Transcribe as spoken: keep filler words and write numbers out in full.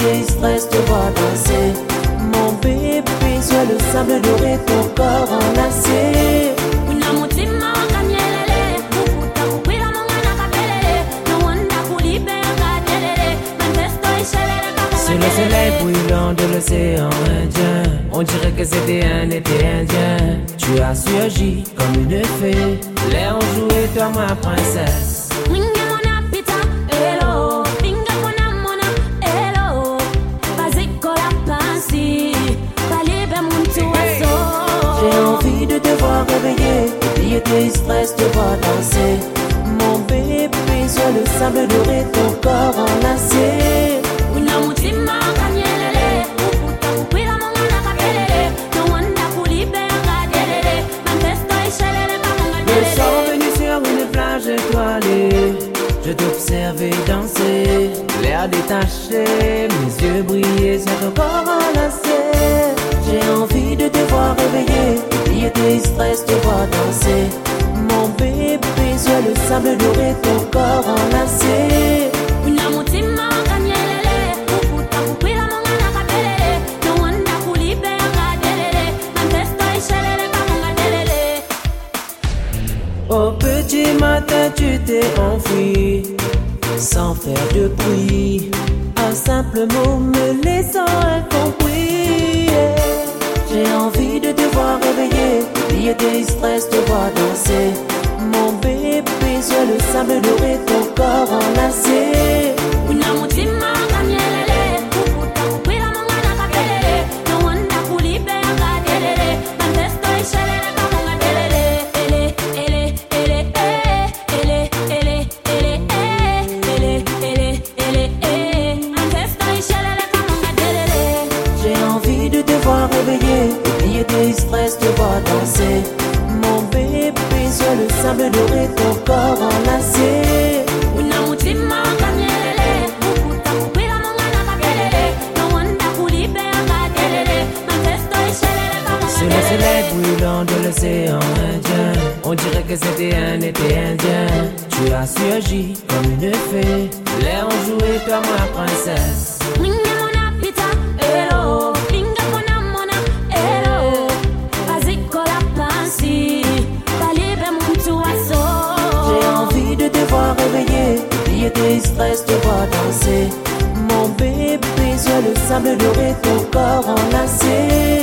tes stress, te voir danser. Mon bébé, sur le sable doré, ton corps enlacé. Sur le soleil brûlant de l'océan Indien, on dirait que c'était un été indien. Tu as surgi comme une fée, l'air ont joué, toi ma princesse. J'ai envie de te voir réveiller, oublier tes stress, te voir danser. Mon bébé, sur le sable doré, ton corps enlacé. Le soir venu sur une plage étoilée, je t'observais danser, l'air détaché, mes yeux brillaient sur ton corps enlacé. J'ai envie de te voir réveiller, oublier tes stress, te voir danser. Mon bébé, sur le sable doré, ton corps enlacé. Au petit matin, tu t'es enfui, sans faire de bruit. Un simple mot me laissant incompris. J'ai envie de te voir réveiller, oublier tes stress, te voir danser. Mon bébé, sur le sable doré, ton corps enlacé. Oublier tes stress, te voir danser. Mon bébé, sur le sable doré, ton corps enlacé. Sur le soleil brûlant de l'océan Indien, on dirait que c'était un été indien. Tu as surgi comme une fée, l'air ont joué, toi ma princesse. Réveiller, oublier tes stress, te voir danser. Mon bébé, sur le sable doré, ton corps enlacé.